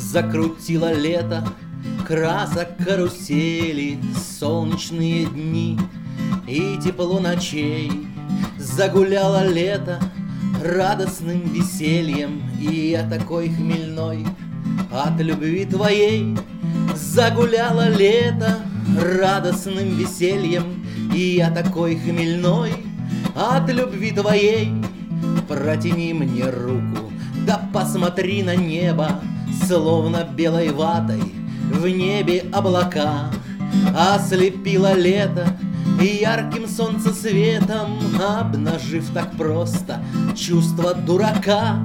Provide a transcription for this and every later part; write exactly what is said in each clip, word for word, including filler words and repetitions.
Закрутило лето красок карусели, солнечные дни и тепло ночей. Загуляло лето радостным весельем, и я такой хмельной от любви твоей. Загуляло лето радостным весельем, и я такой хмельной от любви твоей. Протяни мне руку, да посмотри на небо, словно белой ватой в небе облака. Ослепило лето ярким солнцесветом, обнажив так просто чувство дурака.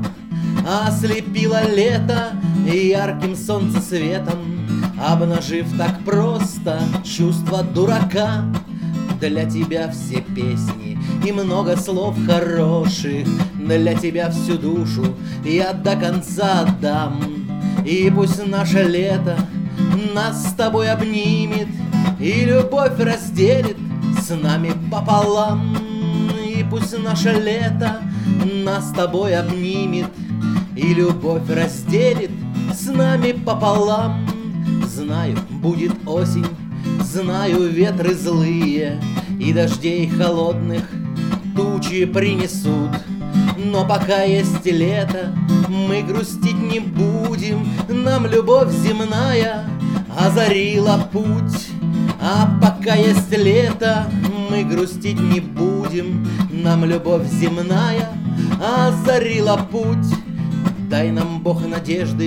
Ослепило лето ярким солнцесветом, обнажив так просто чувство дурака. Для тебя все песни и много слов хороших, для тебя всю душу я до конца отдам. И пусть наше лето нас с тобой обнимет и любовь разделит с нами пополам. И пусть наше лето нас с тобой обнимет и любовь разделит с нами пополам. Знаю, будет осень, знаю, ветры злые и дождей холодных тучи принесут, но пока есть лето, мы грустить не будем. Нам любовь земная озарила путь. А пока есть лето, мы грустить не будем. Нам любовь земная озарила путь. Дай нам, Бог, надежды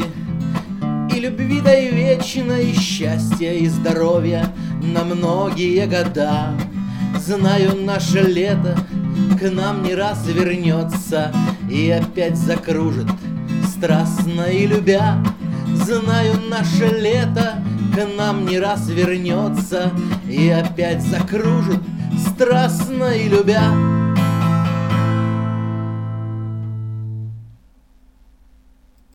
и любви, дай вечной, счастья и здоровья на многие года. Знаю, наше лето к нам не раз вернется и опять закружит, страстно и любя. Знаю, наше лето к нам не раз вернется и опять закружит, страстно и любя.